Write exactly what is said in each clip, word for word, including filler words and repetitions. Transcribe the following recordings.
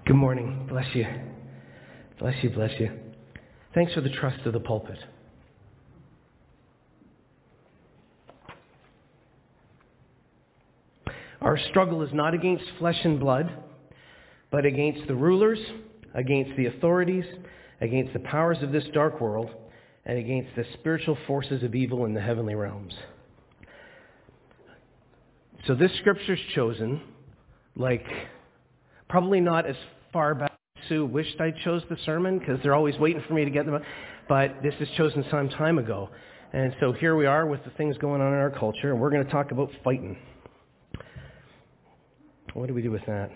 Good morning. Bless you. Bless you, bless you. Thanks for the trust of the pulpit. Our struggle is not against flesh and blood, but against the rulers, against the authorities, against the powers of this dark world, and against the spiritual forces of evil in the heavenly realms. So this scripture's chosen, like, probably not as far back as Sue wished I chose the sermon, because they're always waiting for me to get them, but this is chosen some time ago. And so here we are with the things going on in our culture, and we're going to talk about fighting. What do we do with that?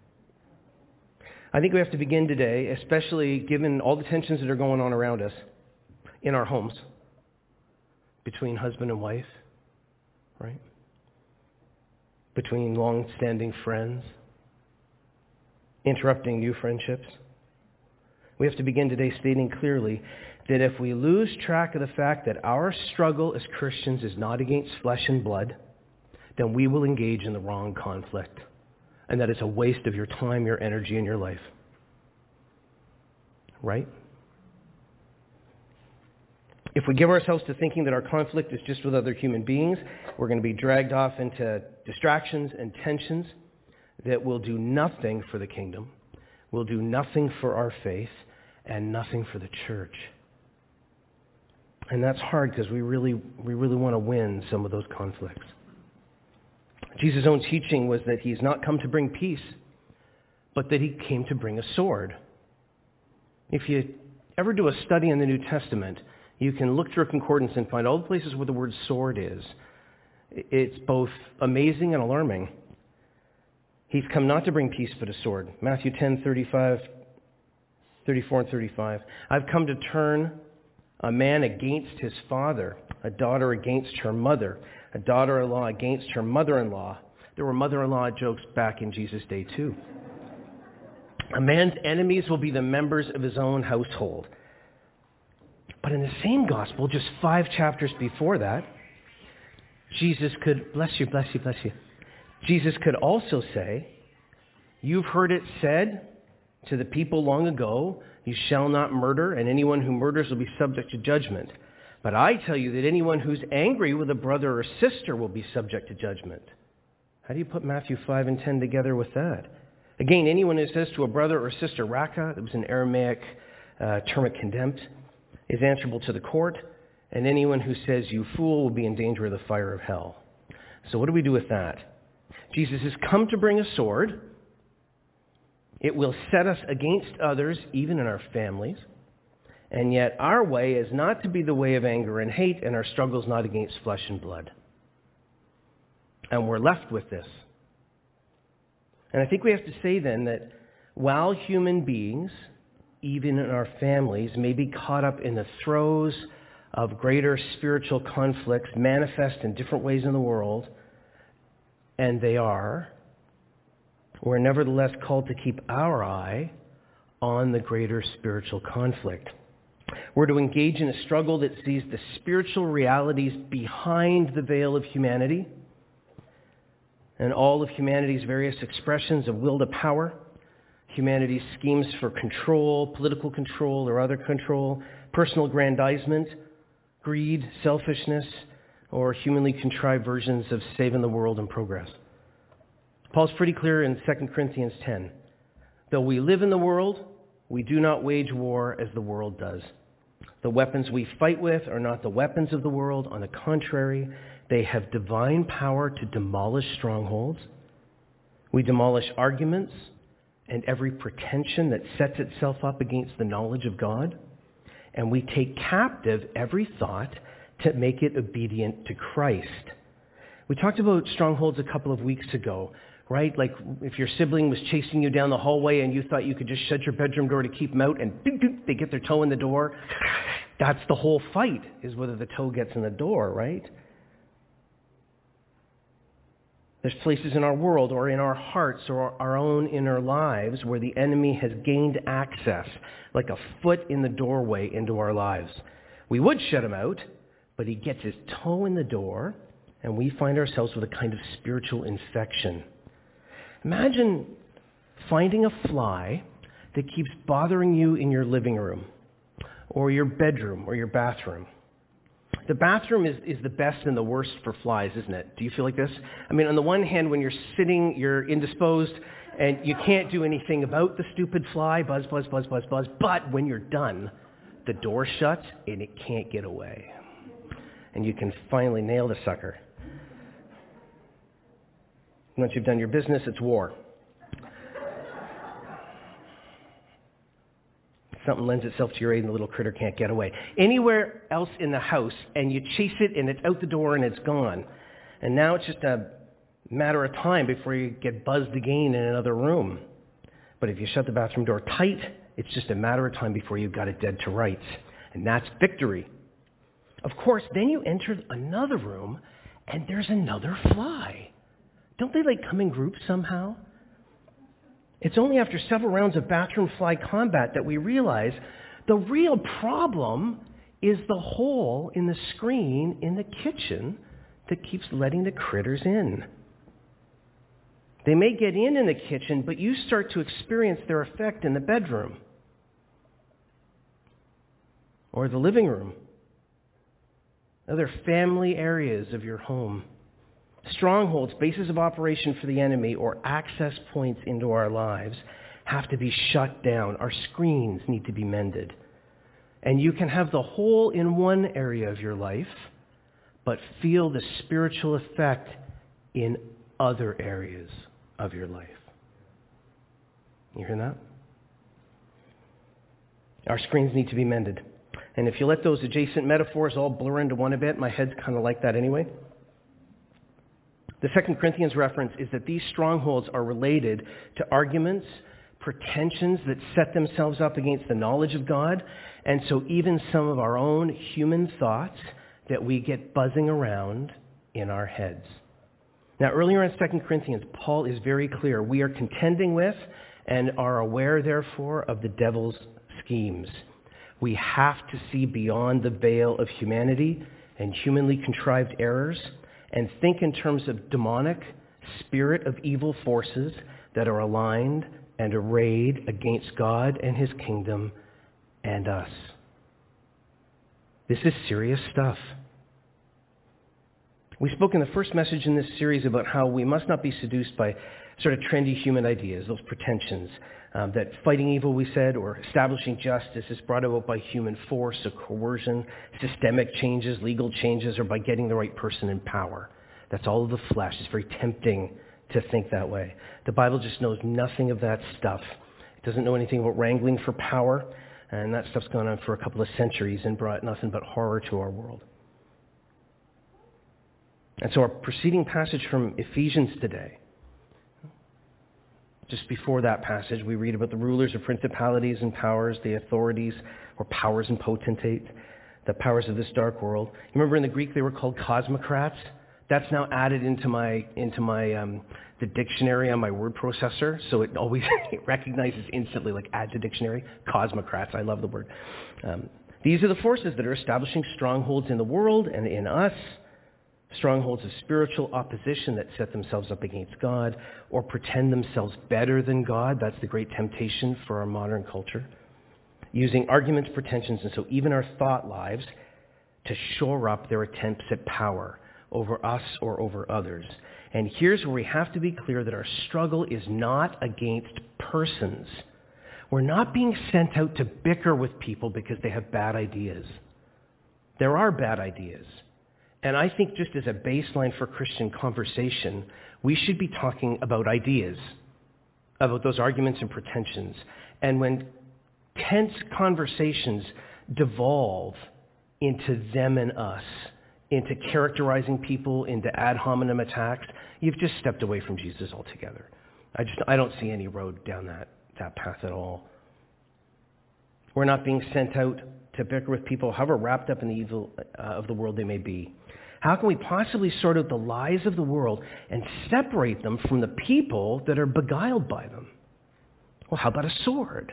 I think we have to begin today, especially given all the tensions that are going on around us in our homes, between husband and wife, right? Between long-standing friends, interrupting new friendships. We have to begin today stating clearly that if we lose track of the fact that our struggle as Christians is not against flesh and blood, then we will engage in the wrong conflict. And that is a waste of your time, your energy, and your life. Right? If we give ourselves to thinking that our conflict is just with other human beings, we're going to be dragged off into distractions and tensions that will do nothing for the kingdom, will do nothing for our faith, and nothing for the church. And that's hard because we really, we really want to win some of those conflicts. Jesus' own teaching was that he's not come to bring peace, but that he came to bring a sword. If you ever do a study in the New Testament, you can look through a concordance and find all the places where the word sword is. It's both amazing and alarming. He's come not to bring peace, but a sword. Matthew ten, thirty-five, thirty-four and thirty-five. I've come to turn a man against his father, a daughter against her mother, a daughter-in-law against her mother-in-law. There were mother-in-law jokes back in Jesus' day too. A man's enemies will be the members of his own household. But in the same gospel, just five chapters before that, Jesus could, bless you, bless you, bless you. Jesus could also say, you've heard it said to the people long ago, you shall not murder, and anyone who murders will be subject to judgment. But I tell you that anyone who's angry with a brother or sister will be subject to judgment. How do you put Matthew five and ten together with that? Again, anyone who says to a brother or sister, raka, that was an Aramaic uh, term of contempt, is answerable to the court. And anyone who says, you fool, will be in danger of the fire of hell. So what do we do with that? Jesus has come to bring a sword. It will set us against others, even in our families. And yet our way is not to be the way of anger and hate, and our struggle is not against flesh and blood. And we're left with this. And I think we have to say then that while human beings, even in our families, may be caught up in the throes of greater spiritual conflicts manifest in different ways in the world, and they are, we're nevertheless called to keep our eye on the greater spiritual conflict. We're to engage in a struggle that sees the spiritual realities behind the veil of humanity and all of humanity's various expressions of will to power, humanity's schemes for control, political control or other control, personal aggrandizement, greed, selfishness, or humanly contrived versions of saving the world and progress. Paul's pretty clear in Second Corinthians ten. Though we live in the world, we do not wage war as the world does. The weapons we fight with are not the weapons of the world. On the contrary, they have divine power to demolish strongholds. We demolish arguments and every pretension that sets itself up against the knowledge of God. And we take captive every thought to make it obedient to Christ. We talked about strongholds a couple of weeks ago, right? Like if your sibling was chasing you down the hallway and you thought you could just shut your bedroom door to keep them out, and they get their toe in the door. That's the whole fight, is whether the toe gets in the door, right? There's places in our world or in our hearts or our own inner lives where the enemy has gained access, like a foot in the doorway into our lives. We would shut him out, but he gets his toe in the door, and we find ourselves with a kind of spiritual infection. Imagine finding a fly that keeps bothering you in your living room or your bedroom or your bathroom. The bathroom is, is the best and the worst for flies, isn't it? Do you feel like this? I mean, on the one hand, when you're sitting, you're indisposed, and you can't do anything about the stupid fly, buzz, buzz, buzz, buzz, buzz. But when you're done, the door shuts, and it can't get away. And you can finally nail the sucker. Once you've done your business, it's war. Something lends itself to your aid and the little critter can't get away. Anywhere else in the house, and you chase it, and it's out the door, and it's gone. And now it's just a matter of time before you get buzzed again in another room. But if you shut the bathroom door tight, it's just a matter of time before you've got it dead to rights. And that's victory. Of course, then you enter another room, and there's another fly. Don't they like come in groups somehow? It's only after several rounds of bathroom fly combat that we realize the real problem is the hole in the screen in the kitchen that keeps letting the critters in. They may get in in the kitchen, but you start to experience their effect in the bedroom or the living room, other family areas of your home. Strongholds, bases of operation for the enemy, or access points into our lives have to be shut down. Our screens need to be mended. And you can have the hole in one area of your life, but feel the spiritual effect in other areas of your life. You hear that? Our screens need to be mended. And if you let those adjacent metaphors all blur into one a bit, my head's kind of like that anyway. The Second Corinthians reference is that these strongholds are related to arguments, pretensions that set themselves up against the knowledge of God, and so even some of our own human thoughts that we get buzzing around in our heads. Now, earlier in Second Corinthians, Paul is very clear. We are contending with and are aware, therefore, of the devil's schemes. We have to see beyond the veil of humanity and humanly contrived errors and think in terms of demonic, spirit of evil forces that are aligned and arrayed against God and his kingdom and us. This is serious stuff. We spoke in the first message in this series about how we must not be seduced by sort of trendy human ideas, those pretensions, um, that fighting evil, we said, or establishing justice is brought about by human force or coercion, systemic changes, legal changes, or by getting the right person in power. That's all of the flesh. It's very tempting to think that way. The Bible just knows nothing of that stuff. It doesn't know anything about wrangling for power, and that stuff's gone on for a couple of centuries and brought nothing but horror to our world. And so our preceding passage from Ephesians today, just before that passage, we read about the rulers of principalities and powers, the authorities, or powers and potentates, the powers of this dark world. You remember in the Greek they were called cosmocrats? That's now added into my into my um, the dictionary on my word processor, so it always it recognizes instantly, like add to dictionary, cosmocrats. I love the word. Um, these are the forces that are establishing strongholds in the world and in us. Strongholds of spiritual opposition that set themselves up against God or pretend themselves better than God. That's the great temptation for our modern culture. Using arguments, pretensions, and so even our thought lives to shore up their attempts at power over us or over others. And here's where we have to be clear that our struggle is not against persons. We're not being sent out to bicker with people because they have bad ideas. There are bad ideas. And I think just as a baseline for Christian conversation, we should be talking about ideas, about those arguments and pretensions. And when tense conversations devolve into them and us, into characterizing people, into ad hominem attacks, you've just stepped away from Jesus altogether. I just I don't see any road down that, that path at all. We're not being sent out to bicker with people, however wrapped up in the evil uh, of the world they may be. How can we possibly sort out the lies of the world and separate them from the people that are beguiled by them? Well, how about a sword?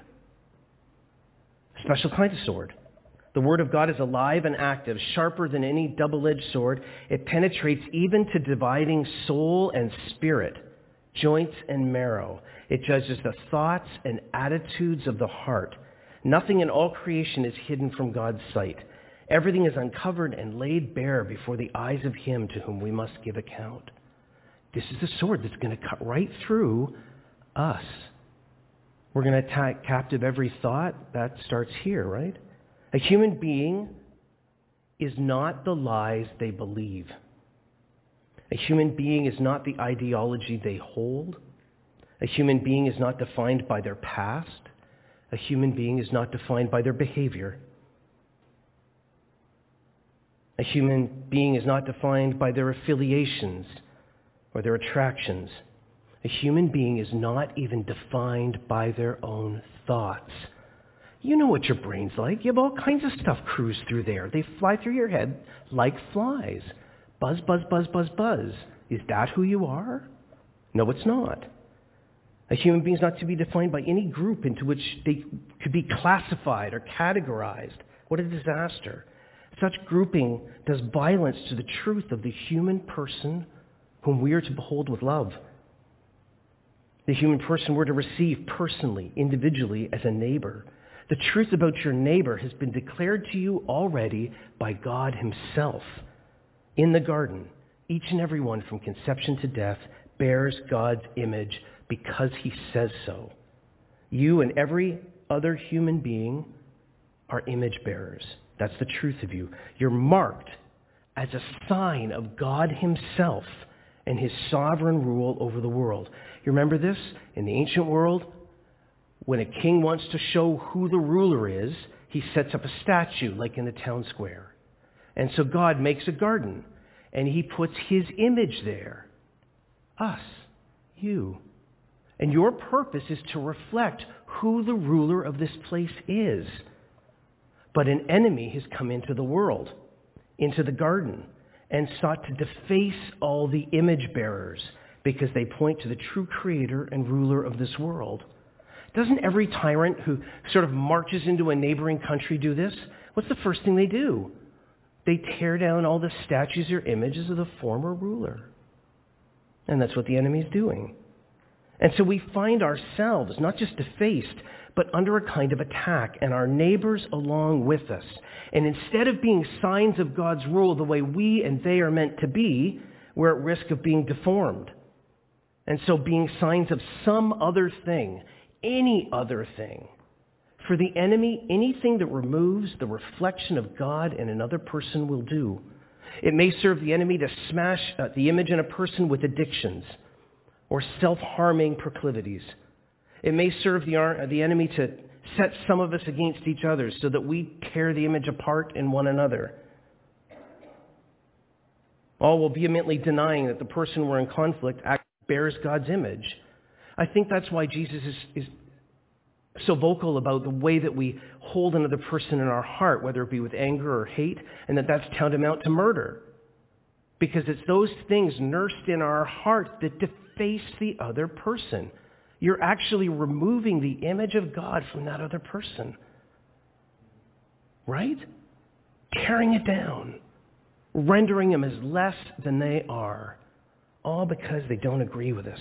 A special kind of sword. The Word of God is alive and active, sharper than any double-edged sword. It penetrates even to dividing soul and spirit, joints and marrow. It judges the thoughts and attitudes of the heart. Nothing in all creation is hidden from God's sight. Everything is uncovered and laid bare before the eyes of him to whom we must give account. This is the sword that's going to cut right through us. We're going to attack captive every thought. That starts here, right? A human being is not the lies they believe. A human being is not the ideology they hold. A human being is not defined by their past. A human being is not defined by their behavior. A human being is not defined by their affiliations or their attractions. A human being is not even defined by their own thoughts. You know what your brain's like. You have all kinds of stuff cruise through there. They fly through your head like flies. Buzz, buzz, buzz, buzz, buzz. Is that who you are? No, it's not. A human being is not to be defined by any group into which they could be classified or categorized. What a disaster. Such grouping does violence to the truth of the human person whom we are to behold with love. The human person we're to receive personally, individually, as a neighbor. The truth about your neighbor has been declared to you already by God himself. In the garden, each and every one from conception to death bears God's image because he says so. You and every other human being are image bearers. That's the truth of you. You're marked as a sign of God himself and his sovereign rule over the world. You remember this? In the ancient world, when a king wants to show who the ruler is, he sets up a statue like in the town square. And so God makes a garden, and he puts his image there. Us, you. And your purpose is to reflect who the ruler of this place is. But an enemy has come into the world, into the garden, and sought to deface all the image bearers because they point to the true creator and ruler of this world. Doesn't every tyrant who sort of marches into a neighboring country do this? What's the first thing they do? They tear down all the statues or images of the former ruler. And that's what the enemy is doing. And so we find ourselves not just defaced, but under a kind of attack, and our neighbors along with us. And instead of being signs of God's rule the way we and they are meant to be, we're at risk of being deformed. And so being signs of some other thing, any other thing. For the enemy, anything that removes the reflection of God in another person will do. It may serve the enemy to smash uh, the image in a person with addictions or self-harming proclivities. It may serve the, uh, the enemy to set some of us against each other so that we tear the image apart in one another. All while vehemently denying that the person we're in conflict actually bears God's image. I think that's why Jesus is, is so vocal about the way that we hold another person in our heart, whether it be with anger or hate, and that that's tantamount to murder. Because it's those things nursed in our heart that deface the other person. You're actually removing the image of God from that other person. Right? Tearing it down. Rendering them as less than they are. All because they don't agree with us.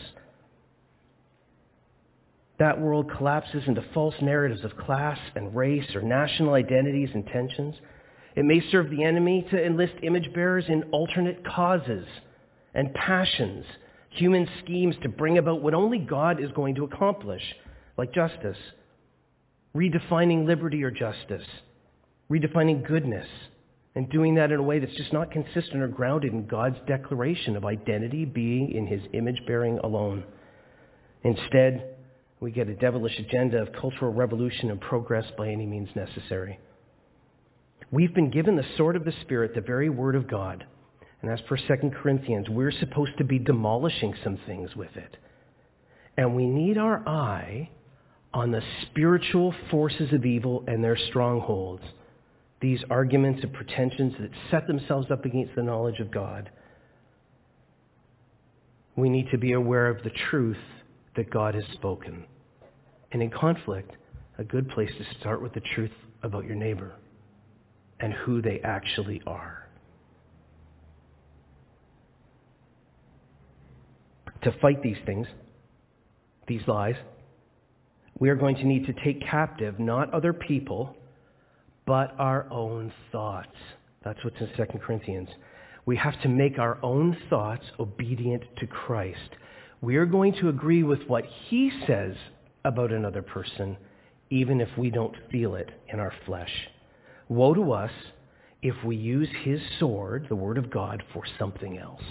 That world collapses into false narratives of class and race or national identities and tensions. It may serve the enemy to enlist image bearers in alternate causes and passions, human schemes to bring about what only God is going to accomplish, like justice, redefining liberty or justice, redefining goodness, and doing that in a way that's just not consistent or grounded in God's declaration of identity being in his image-bearing alone. Instead, we get a devilish agenda of cultural revolution and progress by any means necessary. We've been given the sword of the Spirit, the very word of God. And as per Second Corinthians, we're supposed to be demolishing some things with it. And we need our eye on the spiritual forces of evil and their strongholds. These arguments and pretensions that set themselves up against the knowledge of God. We need to be aware of the truth that God has spoken. And in conflict, a good place to start with the truth about your neighbor and who they actually are. To fight these things, these lies, we are going to need to take captive not other people, but our own thoughts. That's what's in Second Corinthians. We have to make our own thoughts obedient to Christ. We are going to agree with what he says about another person, even if we don't feel it in our flesh. Woe to us if we use his sword, the word of God, for something else.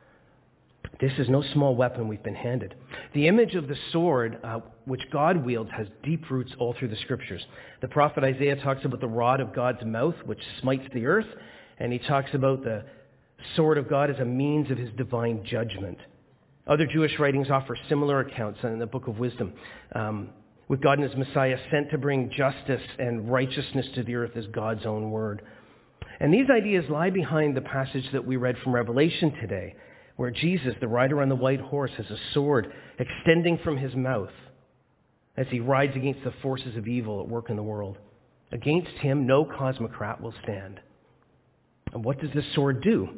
This is no small weapon we've been handed. The image of the sword, uh, which God wields, has deep roots all through the Scriptures. The prophet Isaiah talks about the rod of God's mouth, which smites the earth, and he talks about the sword of God as a means of his divine judgment. Other Jewish writings offer similar accounts in the Book of Wisdom, um, with God and his Messiah sent to bring justice and righteousness to the earth as God's own word. And these ideas lie behind the passage that we read from Revelation today, where Jesus, the rider on the white horse, has a sword extending from his mouth as he rides against the forces of evil at work in the world. Against him, no cosmocrat will stand. And what does this sword do?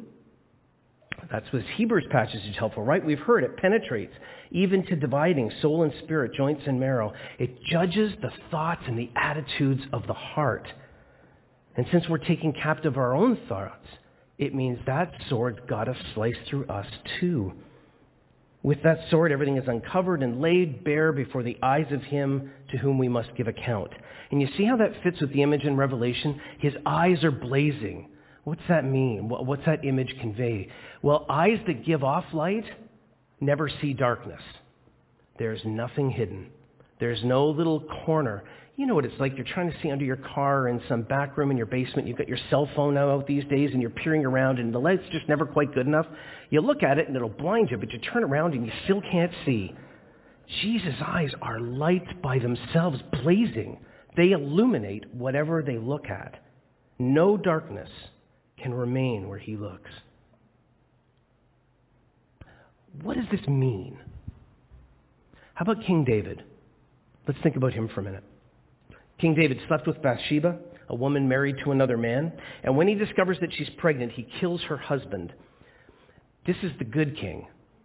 That's what this Hebrews passage is helpful, right? We've heard it penetrates even to dividing soul and spirit, joints and marrow. It judges the thoughts and the attitudes of the heart. And since we're taking captive our own thoughts, it means that sword's got to slice through us too. With that sword, everything is uncovered and laid bare before the eyes of him to whom we must give account. And you see how that fits with the image in Revelation? His eyes are blazing. What's that mean? What's that image convey? Well, eyes that give off light never see darkness. There's nothing hidden. There's no little corner. You know what it's like. You're trying to see under your car in some back room in your basement. You've got your cell phone now out these days and you're peering around and the light's just never quite good enough. You look at it and it'll blind you, but you turn around and you still can't see. Jesus' eyes are light by themselves, blazing. They illuminate whatever they look at. No darkness can remain where he looks. What does this mean? How about King David? Let's think about him for a minute. King David slept with Bathsheba, a woman married to another man, and when he discovers that she's pregnant, he kills her husband. This is the good king.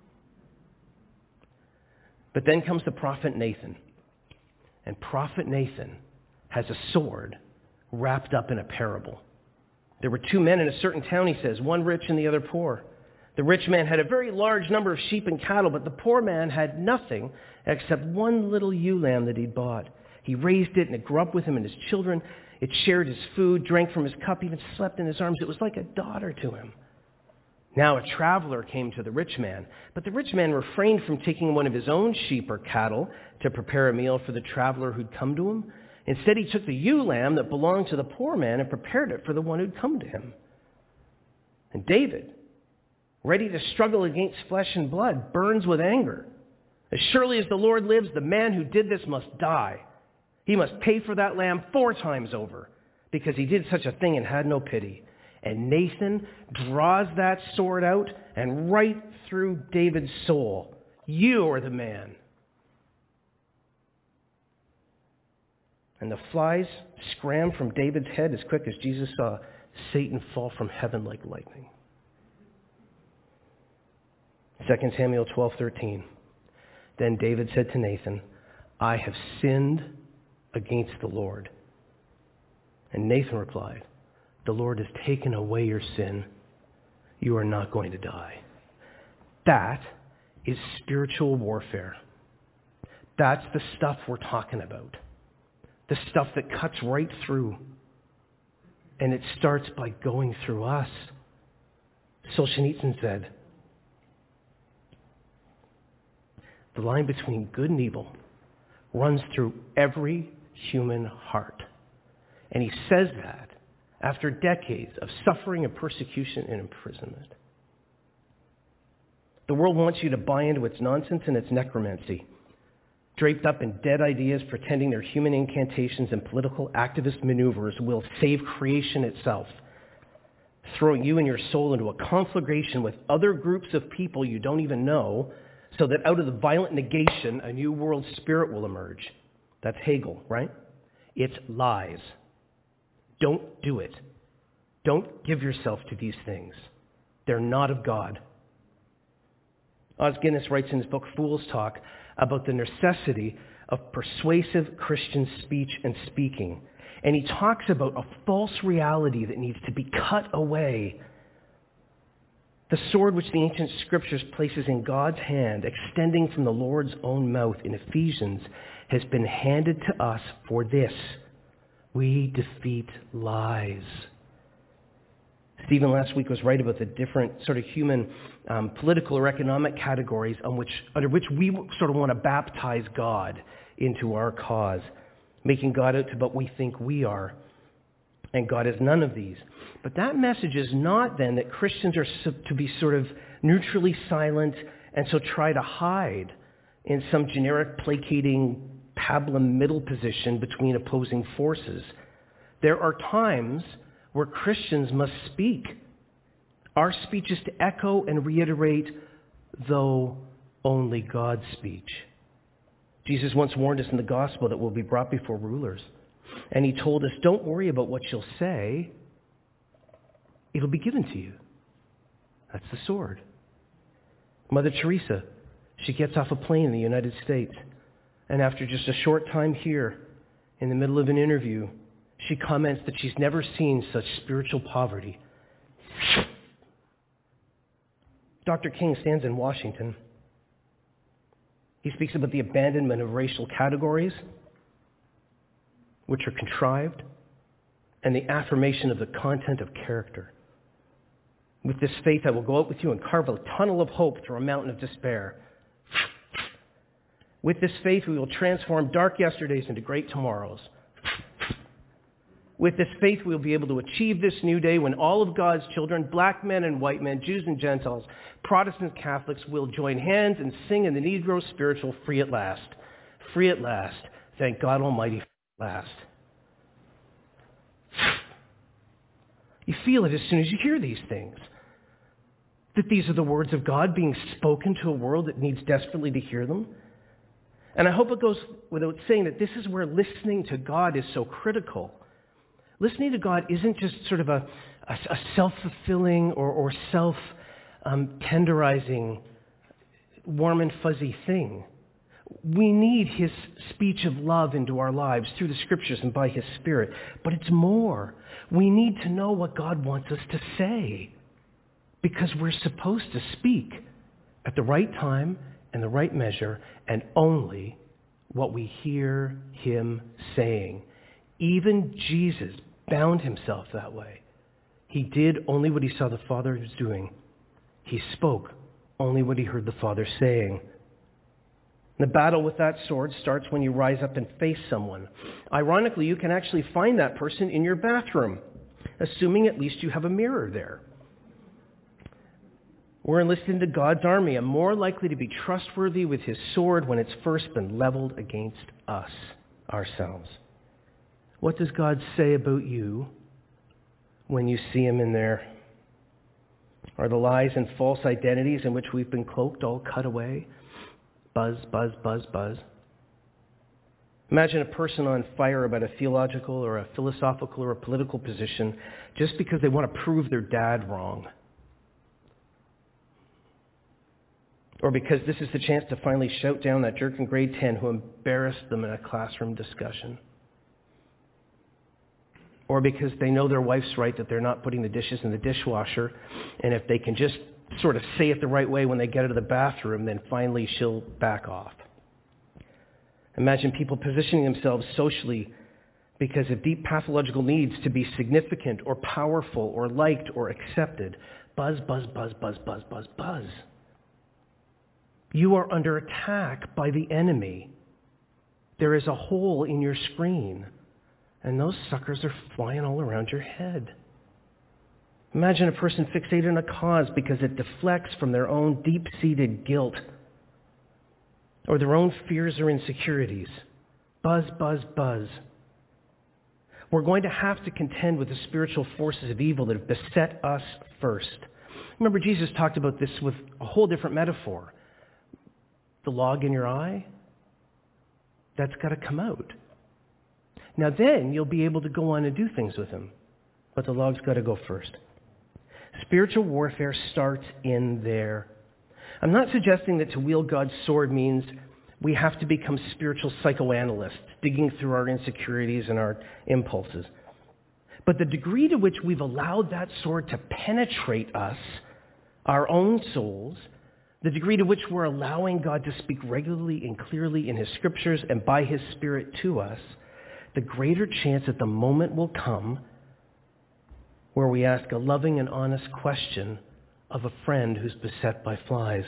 But then comes the prophet Nathan, and prophet Nathan has a sword wrapped up in a parable. There were two men in a certain town, he says, one rich and the other poor. The rich man had a very large number of sheep and cattle, but the poor man had nothing except one little ewe lamb that he'd bought. He raised it, and it grew up with him and his children. It shared his food, drank from his cup, even slept in his arms. It was like a daughter to him. Now a traveler came to the rich man, but the rich man refrained from taking one of his own sheep or cattle to prepare a meal for the traveler who'd come to him. Instead, he took the ewe lamb that belonged to the poor man and prepared it for the one who'd come to him. And David, ready to struggle against flesh and blood, burns with anger. As surely as the Lord lives, the man who did this must die. He must pay for that lamb four times over because he did such a thing and had no pity. And Nathan draws that sword out and right through David's soul. You are the man. And the flies scram from David's head as quick as Jesus saw Satan fall from heaven like lightning. Second Samuel twelve thirteen. Then David said to Nathan, I have sinned against the Lord. And Nathan replied, the Lord has taken away your sin. You are not going to die. That is spiritual warfare. That's the stuff we're talking about. The stuff that cuts right through. And it starts by going through us. Solzhenitsyn said, the line between good and evil runs through every human heart. And he says that after decades of suffering and persecution and imprisonment. The world wants you to buy into its nonsense and its necromancy, draped up in dead ideas, pretending their human incantations and political activist maneuvers will save creation itself, throwing you and your soul into a conflagration with other groups of people you don't even know, so that out of the violent negation, a new world spirit will emerge. That's Hegel, right? It's lies. Don't do it. Don't give yourself to these things. They're not of God. Os Guinness writes in his book Fool's Talk about the necessity of persuasive Christian speech and speaking. And he talks about a false reality that needs to be cut away. The sword which the ancient scriptures places in God's hand, extending from the Lord's own mouth in Ephesians, has been handed to us for this. We defeat lies. Stephen last week was right about the different sort of human um, political or economic categories on which, under which we sort of want to baptize God into our cause, making God out to what we think we are. And God is none of these. But that message is not then that Christians are to be sort of neutrally silent and so try to hide in some generic placating pablum middle position between opposing forces. There are times where Christians must speak. Our speech is to echo and reiterate, though only God's speech. Jesus once warned us in the gospel that we'll be brought before rulers. And he told us, don't worry about what you'll say. It'll be given to you. That's the sword. Mother Teresa, she gets off a plane in the United States. And after just a short time here, in the middle of an interview, she comments that she's never seen such spiritual poverty. Doctor King stands in Washington. He speaks about the abandonment of racial categories, which are contrived, and the affirmation of the content of character. With this faith, I will go out with you and carve a tunnel of hope through a mountain of despair. With this faith, we will transform dark yesterdays into great tomorrows. With this faith, we will be able to achieve this new day when all of God's children, black men and white men, Jews and Gentiles, Protestant Catholics, will join hands and sing in the Negro spiritual, free at last. Free at last. Thank God Almighty for at last. You feel it as soon as you hear these things. That these are the words of God being spoken to a world that needs desperately to hear them. And I hope it goes without saying that this is where listening to God is so critical. Listening to God isn't just sort of a, a, a self-fulfilling or, or self-tenderizing, um, warm and fuzzy thing. We need his speech of love into our lives through the scriptures and by his Spirit. But it's more. We need to know what God wants us to say, because we're supposed to speak at the right time and the right measure, and only what we hear him saying. Even Jesus bound himself that way. He did only what he saw the Father was doing. He spoke only what he heard the Father saying. The battle with that sword starts when you rise up and face someone. Ironically, you can actually find that person in your bathroom, assuming at least you have a mirror there. We're enlisted into God's army and more likely to be trustworthy with his sword when it's first been leveled against us, ourselves. What does God say about you when you see him in there? Are the lies and false identities in which we've been cloaked all cut away? Buzz, buzz, buzz, buzz. Imagine a person on fire about a theological or a philosophical or a political position just because they want to prove their dad wrong. Or because this is the chance to finally shout down that jerk in grade ten who embarrassed them in a classroom discussion. Or because they know their wife's right that they're not putting the dishes in the dishwasher, and if they can just sort of say it the right way when they get out of the bathroom, then finally she'll back off. Imagine people positioning themselves socially because of deep pathological needs to be significant or powerful or liked or accepted. Buzz, buzz, buzz, buzz, buzz, buzz, buzz. You are under attack by the enemy. There is a hole in your screen, and those suckers are flying all around your head. Imagine a person fixated on a cause because it deflects from their own deep-seated guilt or their own fears or insecurities. Buzz, buzz, buzz. We're going to have to contend with the spiritual forces of evil that have beset us first. Remember, Jesus talked about this with a whole different metaphor. The log in your eye, that's got to come out. Now then, you'll be able to go on and do things with him. But the log's got to go first. Spiritual warfare starts in there. I'm not suggesting that to wield God's sword means we have to become spiritual psychoanalysts, digging through our insecurities and our impulses. But the degree to which we've allowed that sword to penetrate us, our own souls, the degree to which we're allowing God to speak regularly and clearly in his scriptures and by his Spirit to us, the greater chance that the moment will come where we ask a loving and honest question of a friend who's beset by flies.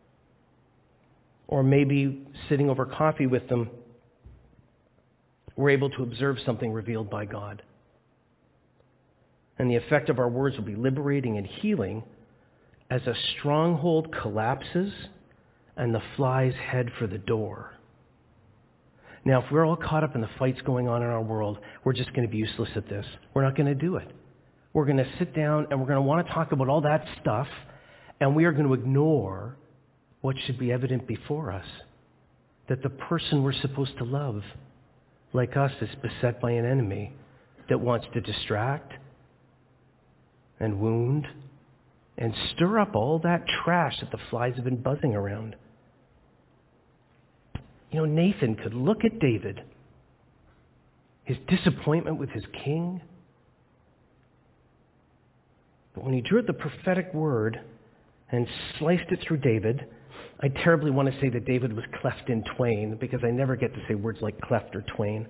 Or maybe sitting over coffee with them, we're able to observe something revealed by God. And the effect of our words will be liberating and healing as a stronghold collapses and the flies head for the door. Now, if we're all caught up in the fights going on in our world, we're just going to be useless at this. We're not going to do it. We're going to sit down and we're going to want to talk about all that stuff, and we are going to ignore what should be evident before us, that the person we're supposed to love, like us, is beset by an enemy that wants to distract and wound and stir up all that trash that the flies have been buzzing around. You know, Nathan could look at David, his disappointment with his king, but when he drew out the prophetic word and sliced it through David, I terribly want to say that David was cleft in twain, because I never get to say words like cleft or twain.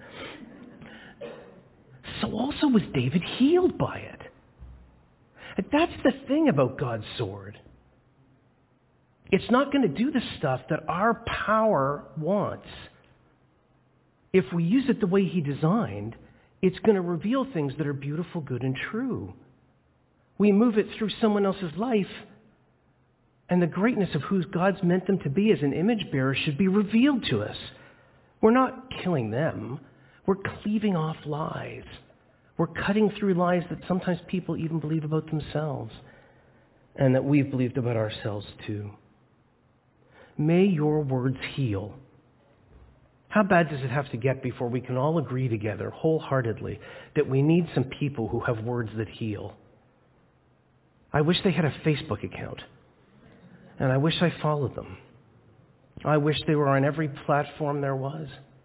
So also was David healed by it. And that's the thing about God's sword. It's not going to do the stuff that our power wants. If we use it the way he designed, it's going to reveal things that are beautiful, good, and true. We move it through someone else's life, and the greatness of who God's meant them to be as an image bearer should be revealed to us. We're not killing them. We're cleaving off lies. We're cutting through lies that sometimes people even believe about themselves, and that we've believed about ourselves too. May your words heal. How bad does it have to get before we can all agree together wholeheartedly that we need some people who have words that heal? I wish they had a Facebook account, and I wish I followed them. I wish they were on every platform there was.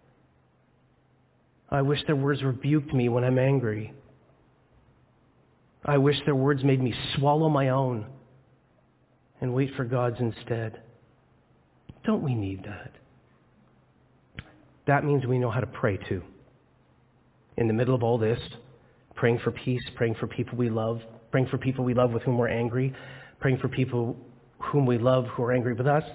I wish their words rebuked me when I'm angry. I wish their words made me swallow my own and wait for God's instead. Don't we need that? That means we know how to pray too. In the middle of all this, praying for peace, praying for people we love, praying for people we love with whom we're angry, praying for people whom we love who are angry with us.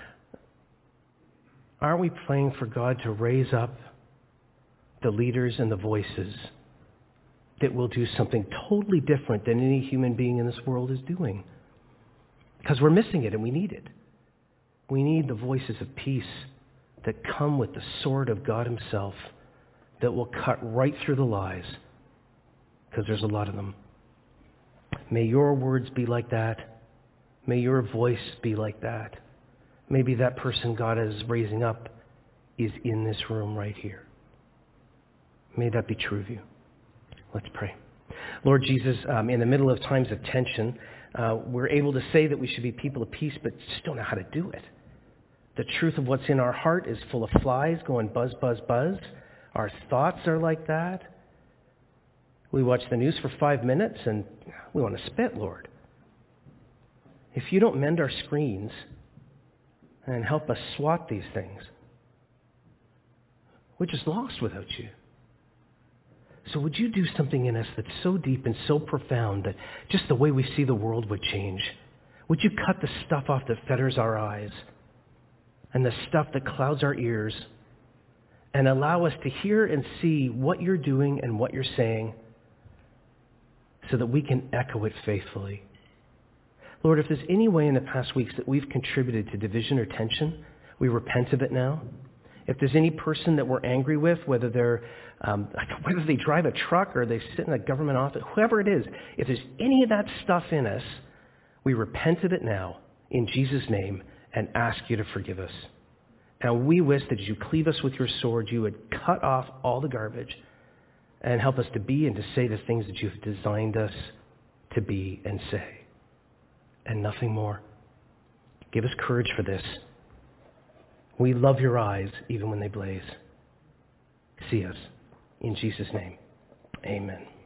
Aren't we praying for God to raise up the leaders and the voices that will do something totally different than any human being in this world is doing? Because we're missing it and we need it. We need the voices of peace that come with the sword of God himself, that will cut right through the lies, because there's a lot of them. May your words be like that. May your voice be like that. Maybe that person God is raising up is in this room right here. May that be true of you. Let's pray. Lord Jesus, um, in the middle of times of tension, uh, we're able to say that we should be people of peace, but just don't know how to do it. The truth of what's in our heart is full of flies going buzz, buzz, buzz. Our thoughts are like that. We watch the news for five minutes and we want to spit, Lord. If you don't mend our screens and help us swat these things, we're just lost without you. So would you do something in us that's so deep and so profound that just the way we see the world would change? Would you cut the stuff off that fetters our eyes and the stuff that clouds our ears, and allow us to hear and see what you're doing and what you're saying so that we can echo it faithfully? Lord, if there's any way in the past weeks that we've contributed to division or tension, we repent of it now. If there's any person that we're angry with, whether they're um, whether they drive a truck or they sit in a government office, whoever it is, if there's any of that stuff in us, we repent of it now in Jesus' name and ask you to forgive us. And we wish that as you cleave us with your sword, you would cut off all the garbage and help us to be and to say the things that you've designed us to be and say, and nothing more. Give us courage for this. We love your eyes even when they blaze. See us. In Jesus' name, amen.